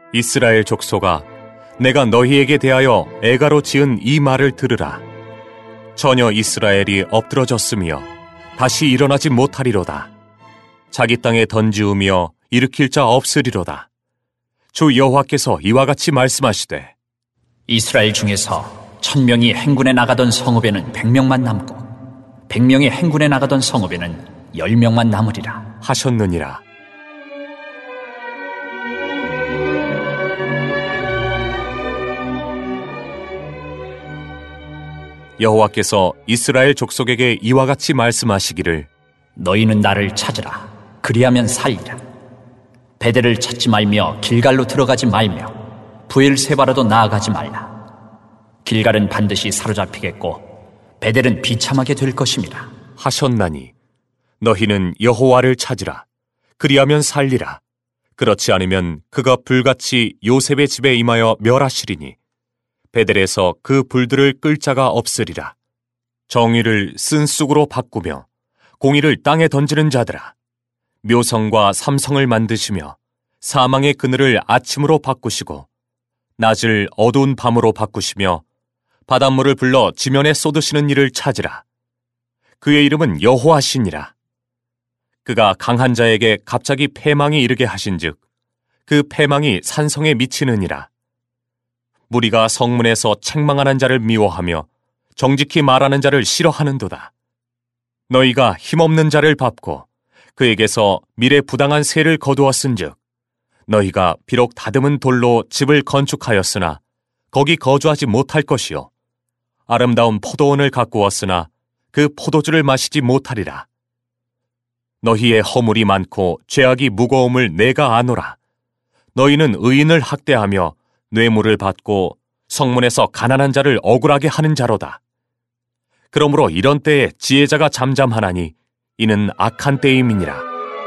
이스라엘 족속아, 내가 너희에게 대하여 애가로 지은 이 말을 들으라. 전혀 이스라엘이 엎드러졌으며 다시 일어나지 못하리로다. 자기 땅에 던지우며 일으킬 자 없으리로다. 주 여호와께서 이와 같이 말씀하시되, 이스라엘 중에서 1000명이 행군에 나가던 성읍에는 100명만 남고 100명이 행군에 나가던 성읍에는 10명만 남으리라 하셨느니라. 여호와께서 이스라엘 족속에게 이와 같이 말씀하시기를, 너희는 나를 찾으라. 그리하면 살리라. 베델을 찾지 말며 길갈로 들어가지 말며 브엘세바로도 나아가지 말라. 길갈은 반드시 사로잡히겠고 베델은 비참하게 될 것임이라 하셨나니, 너희는 여호와를 찾으라. 그리하면 살리라. 그렇지 않으면 그가 불같이 요셉의 집에 임하여 멸하시리니 베델에서 그 불들을 끌 자가 없으리라. 정의를 쓴 쑥으로 바꾸며 공의를 땅에 던지는 자들아, 묘성과 삼성을 만드시며 사망의 그늘을 아침으로 바꾸시고 낮을 어두운 밤으로 바꾸시며 바닷물을 불러 지면에 쏟으시는 이를 찾으라. 그의 이름은 여호와시니라. 그가 강한 자에게 갑자기 패망이 이르게 하신즉 그 패망이 산성에 미치느니라. 무리가 성문에서 책망하는 자를 미워하며 정직히 말하는 자를 싫어하는도다. 너희가 힘없는 자를 밟고 그에게서 미래 부당한 세를 거두었은즉 너희가 비록 다듬은 돌로 집을 건축하였으나 거기 거주하지 못할 것이요 아름다운 포도원을 가꾸었으나 그 포도주를 마시지 못하리라. 너희의 허물이 많고 죄악이 무거움을 내가 아노라. 너희는 의인을 학대하며 뇌물을 받고 성문에서 가난한 자를 억울하게 하는 자로다. 그러므로 이런 때에 지혜자가 잠잠하나니 이는 악한 때임이니라.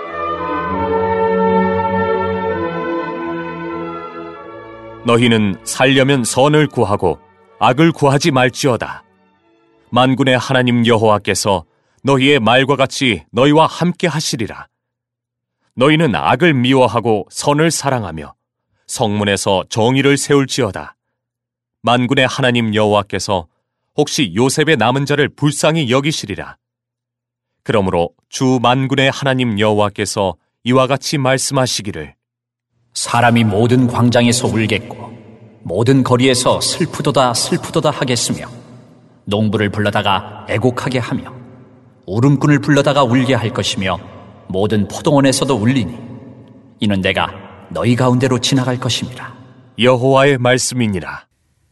너희는 살려면 선을 구하고 악을 구하지 말지어다. 만군의 하나님 여호와께서 너희의 말과 같이 너희와 함께 하시리라. 너희는 악을 미워하고 선을 사랑하며 성문에서 정의를 세울지어다. 만군의 하나님 여호와께서 혹시 요셉의 남은 자를 불쌍히 여기시리라. 그러므로 주 만군의 하나님 여호와께서 이와 같이 말씀하시기를, 사람이 모든 광장에서 울겠고 모든 거리에서 슬프도다 슬프도다 하겠으며 농부를 불러다가 애곡하게 하며 울음꾼을 불러다가 울게 할 것이며 모든 포도원에서도 울리니 이는 내가 너희 가운데로 지나갈 것입니다. 여호와의 말씀이니라.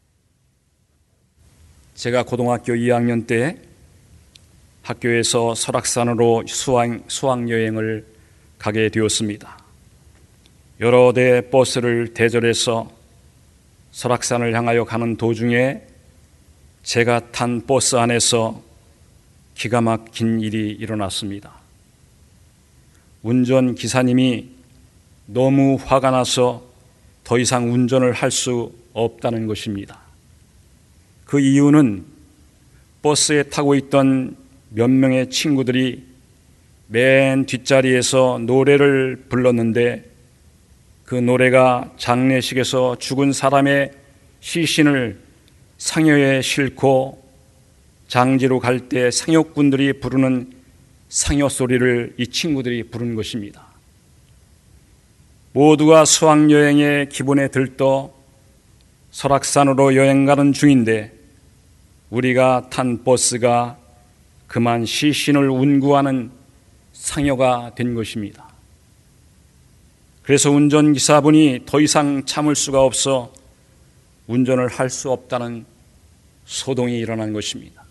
제가 고등학교 2학년 때 학교에서 설악산으로 수학여행을 가게 되었습니다. 여러 대 버스를 대절해서 설악산을 향하여 가는 도중에 제가 탄 버스 안에서 기가 막힌 일이 일어났습니다. 운전기사님이 너무 화가 나서 더 이상 운전을 할 수 없다는 것입니다. 그 이유는 버스에 타고 있던 몇 명의 친구들이 맨 뒷자리에서 노래를 불렀는데 그 노래가 장례식에서 죽은 사람의 시신을 상여에 싣고 장지로 갈 때 상여꾼들이 부르는 상여 소리를 이 친구들이 부른 것입니다. 모두가 수학여행의 기분에 들떠 설악산으로 여행 가는 중인데 우리가 탄 버스가 그만 시신을 운구하는 상여가 된 것입니다. 그래서 운전기사분이 더 이상 참을 수가 없어 운전을 할 수 없다는 소동이 일어난 것입니다.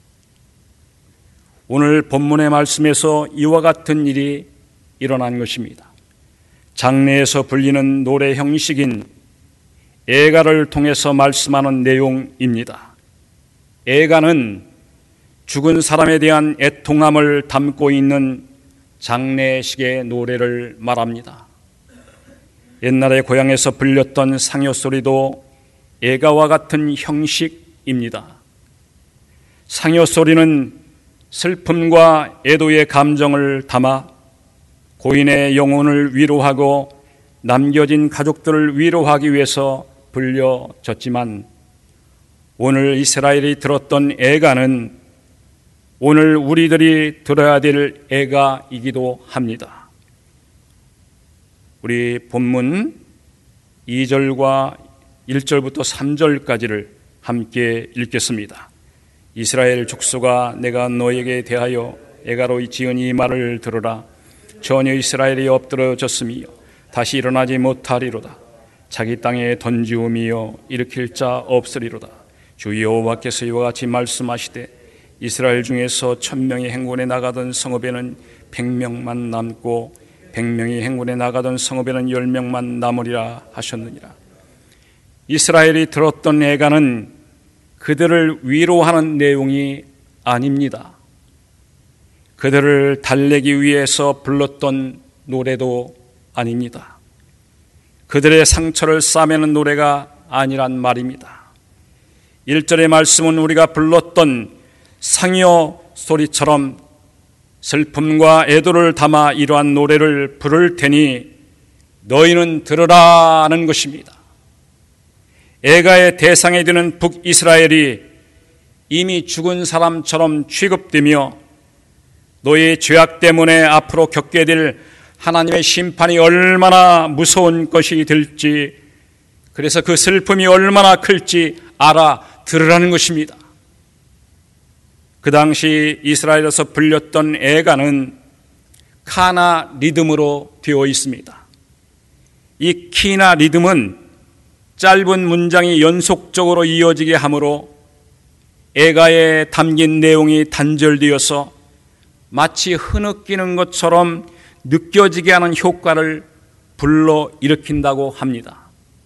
오늘 본문의 말씀에서 이와 같은 일이 일어난 것입니다. 장례에서 불리는 노래 형식인 애가를 통해서 말씀하는 내용입니다. 애가는 죽은 사람에 대한 애통함을 담고 있는 장례식의 노래를 말합니다. 옛날에 고향에서 불렸던 상여소리도 애가와 같은 형식입니다. 상여소리는 슬픔과 애도의 감정을 담아 고인의 영혼을 위로하고 남겨진 가족들을 위로하기 위해서 불려졌지만 오늘 이스라엘이 들었던 애가는 오늘 우리들이 들어야 될 애가이기도 합니다. 우리 본문 2절과 1절부터 3절까지를 함께 읽겠습니다. 이스라엘 족속아, 내가 너에게 대하여 애가로 지은 이 말을 들으라. 전혀 이스라엘이 엎드러졌으며 다시 일어나지 못하리로다. 자기 땅에 던지움이여 일으킬 자 없으리로다. 주 여호와께서 이와 같이 말씀하시되 이스라엘 중에서 1000명이 행군에 나가던 성읍에는 100명만 남고 100명이 행군에 나가던 성읍에는 10명만 남으리라 하셨느니라. 이스라엘이 들었던 애가는 그들을 위로하는 내용이 아닙니다. 그들을 달래기 위해서 불렀던 노래도 아닙니다. 그들의 상처를 싸매는 노래가 아니란 말입니다. 1절의 말씀은 우리가 불렀던 상여 소리처럼 슬픔과 애도를 담아 이러한 노래를 부를 테니 너희는 들으라는 것입니다. 애가의 대상이 되는 북이스라엘이 이미 죽은 사람처럼 취급되며 너희의 죄악 때문에 앞으로 겪게 될 하나님의 심판이 얼마나 무서운 것이 될지, 그래서 그 슬픔이 얼마나 클지 알아들으라는 것입니다. 그 당시 이스라엘에서 불렸던 애가는 카나 리듬으로 되어 있습니다. 이 키나 리듬은 짧은 문장이 연속적으로 이어지게 하므로 애가에 담긴 내용이 단절되어서 마치 흐느끼는 것처럼 느껴지게 하는 효과를 불러일으킨다고 합니다.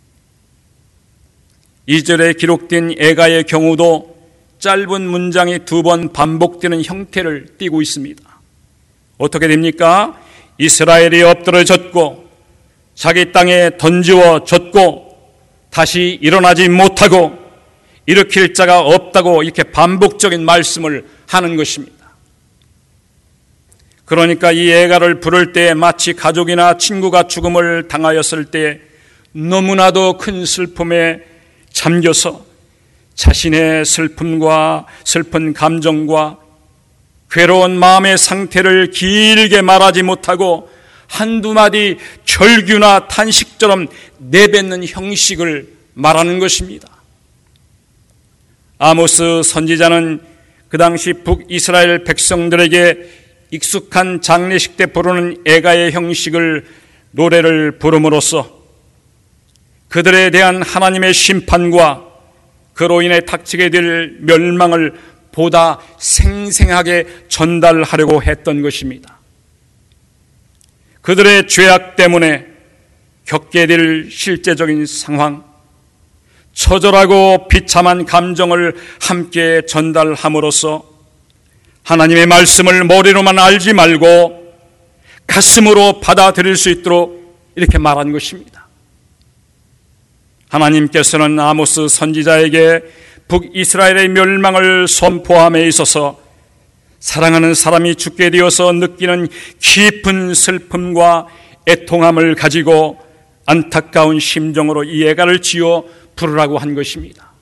2절에 기록된 애가의 경우도 짧은 문장이 2번 반복되는 형태를 띠고 있습니다. 어떻게 됩니까? 이스라엘이 엎드러졌고 자기 땅에 던지워졌고 다시 일어나지 못하고 일으킬 자가 없다고 이렇게 반복적인 말씀을 하는 것입니다. 그러니까 이 애가를 부를 때 마치 가족이나 친구가 죽음을 당하였을 때 너무나도 큰 슬픔에 잠겨서 자신의 슬픔과 슬픈 감정과 괴로운 마음의 상태를 길게 말하지 못하고 한두 마디 절규나 탄식처럼 내뱉는 형식을 말하는 것입니다. 아모스 선지자는 그 당시 북이스라엘 백성들에게 익숙한 장례식 때 부르는 애가의 형식을 노래를 부름으로써 그들에 대한 하나님의 심판과 그로 인해 닥치게 될 멸망을 보다 생생하게 전달하려고 했던 것입니다. 그들의 죄악 때문에 겪게 될 실제적인 상황, 처절하고 비참한 감정을 함께 전달함으로써 하나님의 말씀을 머리로만 알지 말고 가슴으로 받아들일 수 있도록 이렇게 말한 것입니다. 하나님께서는 아모스 선지자에게 북이스라엘의 멸망을 선포함에 있어서 사랑하는 사람이 죽게 되어서 느끼는 깊은 슬픔과 애통함을 가지고 안타까운 심정으로 이 애가를 지어 부르라고 한 것입니다.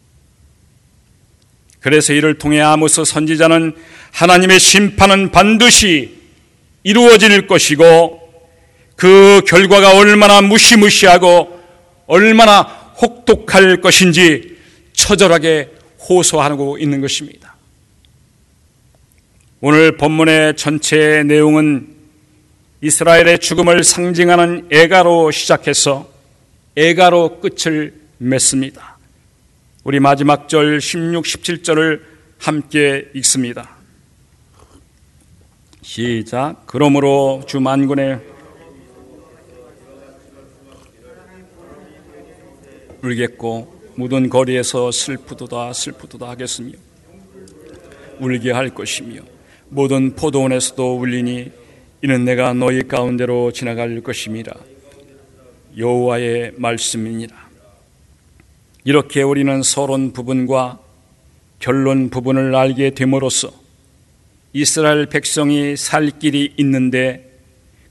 그래서 이를 통해 아모스 선지자는 하나님의 심판은 반드시 이루어질 것이고 그 결과가 얼마나 무시무시하고 얼마나 혹독할 것인지 처절하게 호소하고 있는 것입니다. 오늘 본문의 전체 내용은 이스라엘의 죽음을 상징하는 애가로 시작해서 애가로 끝을 맺습니다. 우리 마지막 절 16, 17절을 함께 읽습니다. 시작. 그러므로 주 만군의 울겠고 모든 거리에서 슬프도다 슬프도다 하겠으며 울게 할 것이며 모든 포도원에서도 울리니 이는 내가 너희 가운데로 지나갈 것임이라. 여호와의 말씀이니라. 이렇게 우리는 서론 부분과 결론 부분을 알게 됨으로써 이스라엘 백성이 살 길이 있는데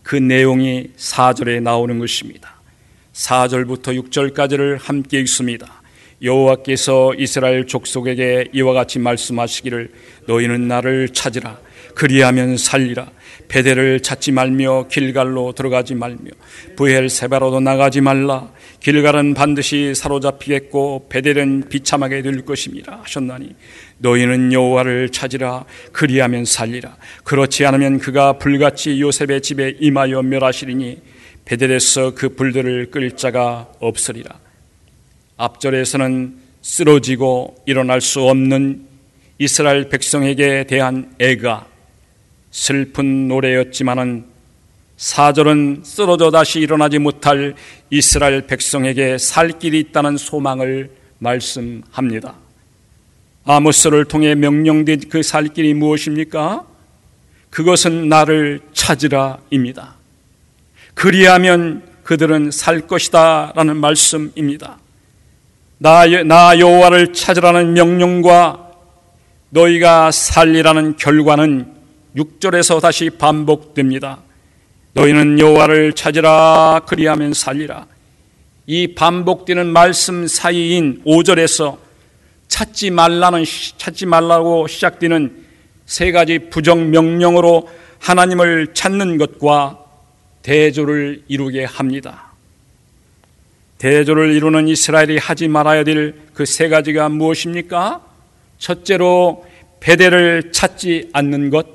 그 내용이 4절에 나오는 것입니다. 4절부터 6절까지를 함께 읽습니다. 여호와께서 이스라엘 족속에게 이와 같이 말씀하시기를 너희는 나를 찾으라. 그리하면 살리라. 베델을 찾지 말며 길갈로 들어가지 말며 브엘세바로도 나가지 말라. 길갈은 반드시 사로잡히겠고 베델은 비참하게 될 것임이라 하셨나니 너희는 여호와를 찾으라. 그리하면 살리라. 그렇지 않으면 그가 불같이 요셉의 집에 임하여 멸하시리니 베델에서 그 불들을 끌 자가 없으리라. 앞절에서는 쓰러지고 일어날 수 없는 이스라엘 백성에게 대한 애가 슬픈 노래였지만은 4절은 쓰러져 다시 일어나지 못할 이스라엘 백성에게 살 길이 있다는 소망을 말씀합니다. 아모스를 통해 명령된 그 살 길이 무엇입니까? 그것은 나를 찾으라입니다. 그리하면 그들은 살 것이다 라는 말씀입니다. 나 여호와를 찾으라는 명령과 너희가 살리라는 결과는 6절에서 다시 반복됩니다. 너희는 여호와를 찾으라. 그리하면 살리라. 이 반복되는 말씀 사이인 5절에서 찾지 말라고 시작되는 세 가지 부정 명령으로 하나님을 찾는 것과 대조를 이루게 합니다. 대조를 이루는 이스라엘이 하지 말아야 될 그 세 가지가 무엇입니까? 첫째로 베델을 찾지 않는 것,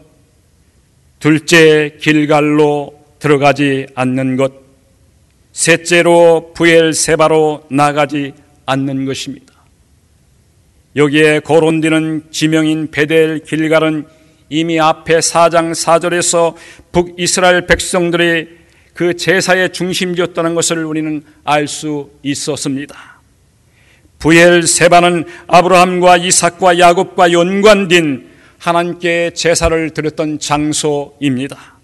둘째 길갈로 들어가지 않는 것, 셋째로 브엘세바로 나가지 않는 것입니다. 여기에 거론되는 지명인 베델, 길갈은 이미 앞에 4장 4절에서 북이스라엘 백성들의 그 제사의 중심지였다는 것을 우리는 알 수 있었습니다. 브엘세바는 아브라함과 이삭과 야곱과 연관된 하나님께 제사를 드렸던 장소입니다.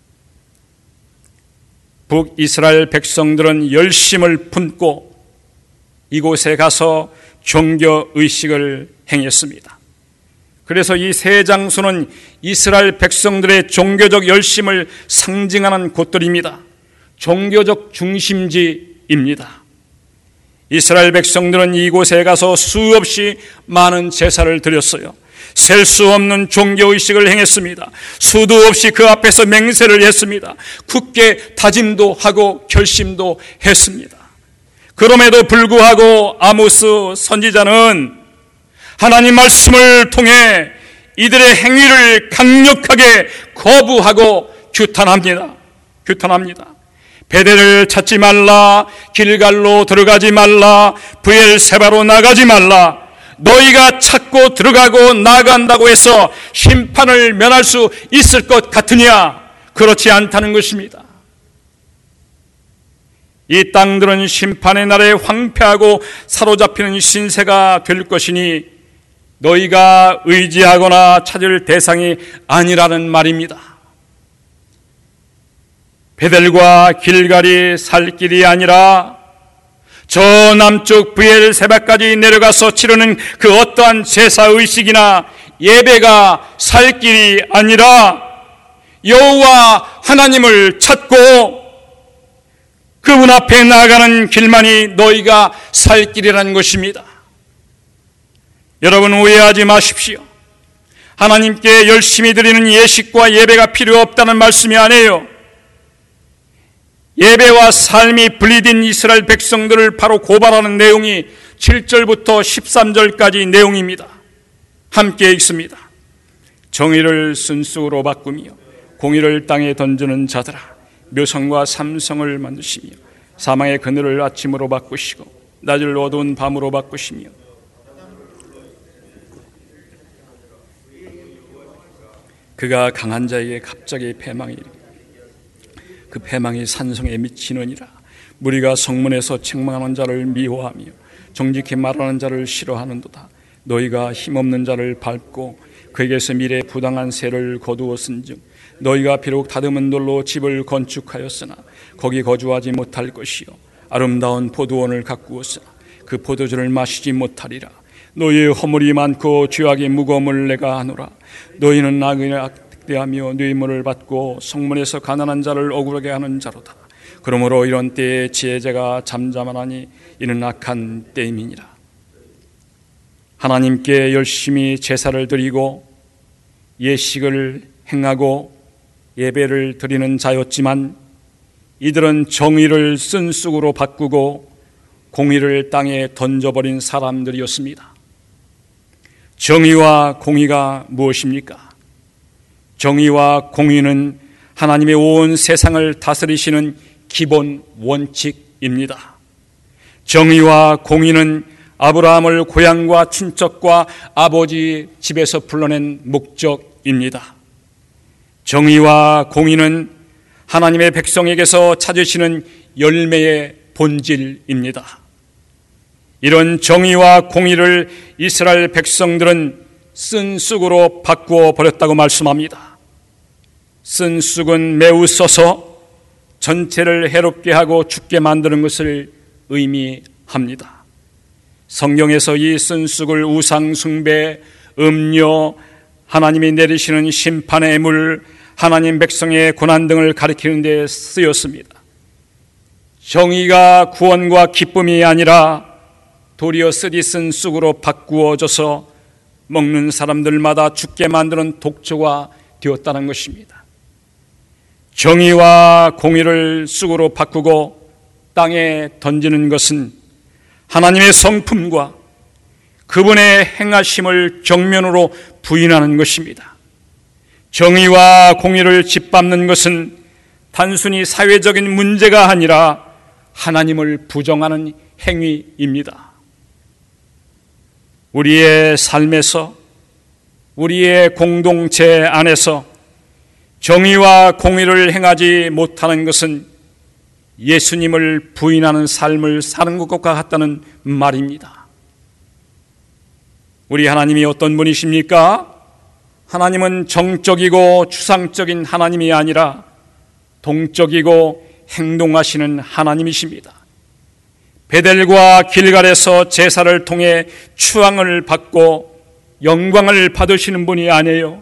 북이스라엘 백성들은 열심을 품고 이곳에 가서 종교의식을 행했습니다. 그래서 이 세 장소는 이스라엘 백성들의 종교적 열심을 상징하는 곳들입니다. 종교적 중심지입니다. 이스라엘 백성들은 이곳에 가서 수없이 많은 제사를 드렸어요. 셀 수 없는 종교의식을 행했습니다. 수도 없이 그 앞에서 맹세를 했습니다. 굳게 다짐도 하고 결심도 했습니다. 그럼에도 불구하고 아모스 선지자는 하나님 말씀을 통해 이들의 행위를 강력하게 거부하고 규탄합니다. 베델을 찾지 말라, 길갈로 들어가지 말라, 브엘세바로 나가지 말라. 너희가 찾고 들어가고 나간다고 해서 심판을 면할 수 있을 것 같으냐? 그렇지 않다는 것입니다. 이 땅들은 심판의 날에 황폐하고 사로잡히는 신세가 될 것이니 너희가 의지하거나 찾을 대상이 아니라는 말입니다. 베델과 길갈이 살 길이 아니라 저 남쪽 브엘세바까지 내려가서 치르는 그 어떠한 제사의식이나 예배가 살 길이 아니라 여호와 하나님을 찾고 그분 앞에 나아가는 길만이 너희가 살 길이라는 것입니다. 여러분 오해하지 마십시오. 하나님께 열심히 드리는 예식과 예배가 필요 없다는 말씀이 아니에요. 예배와 삶이 분리된 이스라엘 백성들을 바로 고발하는 내용이 7절부터 13절까지 내용입니다. 함께 읽습니다. 정의를 순수로 바꾸며 공의를 땅에 던지는 자들아, 묘성과 삼성을 만드시며 사망의 그늘을 아침으로 바꾸시고 낮을 어두운 밤으로 바꾸시며 그가 강한 자에게 갑자기 패망이 그 패망이 산성에 미치느니라. 무리가 성문에서 책망하는 자를 미워하며 정직히 말하는 자를 싫어하는도다. 너희가 힘없는 자를 밟고 그에게서 미래 부당한 세를 거두었은즉 너희가 비록 다듬은 돌로 집을 건축하였으나 거기 거주하지 못할 것이요 아름다운 포도원을 가꾸었으나 그 포도주를 마시지 못하리라. 너희의 허물이 많고 죄악의 무거움을 내가 아노라. 너희는 학대하며 뇌물을 받고 성문에서 가난한 자를 억울하게 하는 자로다. 그러므로 이런 때에 지혜자가 잠잠하나니 이는 악한 때임이니라. 하나님께 열심히 제사를 드리고 예식을 행하고 예배를 드리는 자였지만 이들은 정의를 쓴쑥으로 바꾸고 공의를 땅에 던져버린 사람들이었습니다. 정의와 공의가 무엇입니까? 정의와 공의는 하나님의 온 세상을 다스리시는 기본 원칙입니다. 정의와 공의는 아브라함을 고향과 친척과 아버지 집에서 불러낸 목적입니다. 정의와 공의는 하나님의 백성에게서 찾으시는 열매의 본질입니다. 이런 정의와 공의를 이스라엘 백성들은 쓴 쑥으로 바꾸어 버렸다고 말씀합니다. 쓴 쑥은 매우 써서 전체를 해롭게 하고 죽게 만드는 것을 의미합니다. 성경에서 이 쓴 쑥을 우상 숭배, 음료, 하나님이 내리시는 심판의 물, 하나님 백성의 고난 등을 가리키는 데 쓰였습니다. 정의가 구원과 기쁨이 아니라 도리어 쓰디쓴 쑥으로 바꾸어져서 먹는 사람들마다 죽게 만드는 독초가 되었다는 것입니다. 정의와 공의를 쑥으로 바꾸고 땅에 던지는 것은 하나님의 성품과 그분의 행하심을 정면으로 부인하는 것입니다. 정의와 공의를 짓밟는 것은 단순히 사회적인 문제가 아니라 하나님을 부정하는 행위입니다. 우리의 삶에서, 우리의 공동체 안에서 정의와 공의를 행하지 못하는 것은 예수님을 부인하는 삶을 사는 것과 같다는 말입니다. 우리 하나님이 어떤 분이십니까? 하나님은 정적이고 추상적인 하나님이 아니라 동적이고 행동하시는 하나님이십니다. 베델과 길갈에서 제사를 통해 추앙을 받고 영광을 받으시는 분이 아니에요.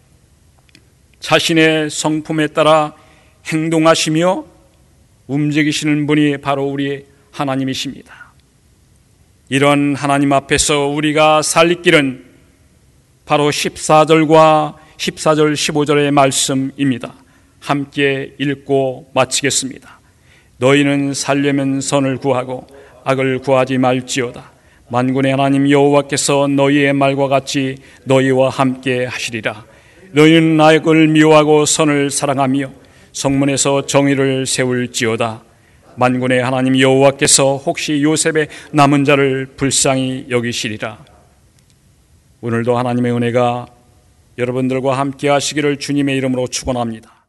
자신의 성품에 따라 행동하시며 움직이시는 분이 바로 우리 하나님이십니다. 이런 하나님 앞에서 우리가 살 길은 바로 14절 15절의 말씀입니다. 함께 읽고 마치겠습니다. 너희는 살려면 선을 구하고 악을 구하지 말지어다. 만군의 하나님 여호와께서 너희의 말과 같이 너희와 함께 하시리라. 너희는 악을 미워하고 선을 사랑하며 성문에서 정의를 세울지어다. 만군의 하나님 여호와께서 혹시 요셉의 남은 자를 불쌍히 여기시리라. 오늘도 하나님의 은혜가 여러분들과 함께 하시기를 주님의 이름으로 축원합니다.